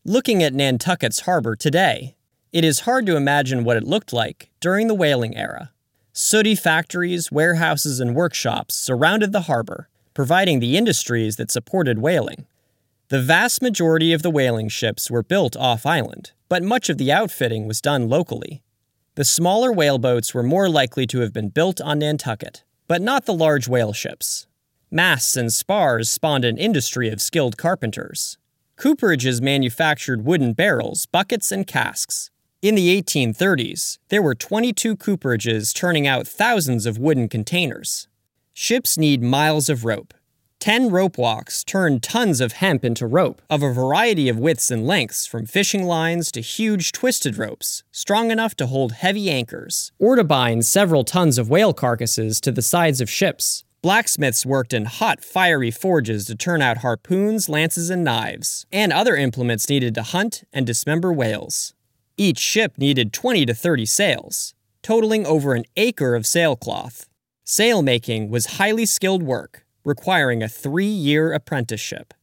Looking at Nantucket's harbor today, it is hard to imagine what it looked like during the whaling era. Sooty factories, warehouses, and workshops surrounded the harbor, providing the industries that supported whaling. The vast majority of the whaling ships were built off-island, but much of the outfitting was done locally. The smaller whaleboats were more likely to have been built on Nantucket, but not the large whale ships. Masts and spars spawned an industry of skilled carpenters. Cooperages manufactured wooden barrels, buckets, and casks. In the 1830s, there were 22 cooperages turning out thousands of wooden containers. Ships need miles of rope. 10 rope walks turned tons of hemp into rope of a variety of widths and lengths, from fishing lines to huge twisted ropes, strong enough to hold heavy anchors, or to bind several tons of whale carcasses to the sides of ships. Blacksmiths worked in hot, fiery forges to turn out harpoons, lances, and knives, and other implements needed to hunt and dismember whales. Each ship needed 20 to 30 sails, totaling over an acre of sailcloth. Sail making was highly skilled work, requiring a 3-year apprenticeship.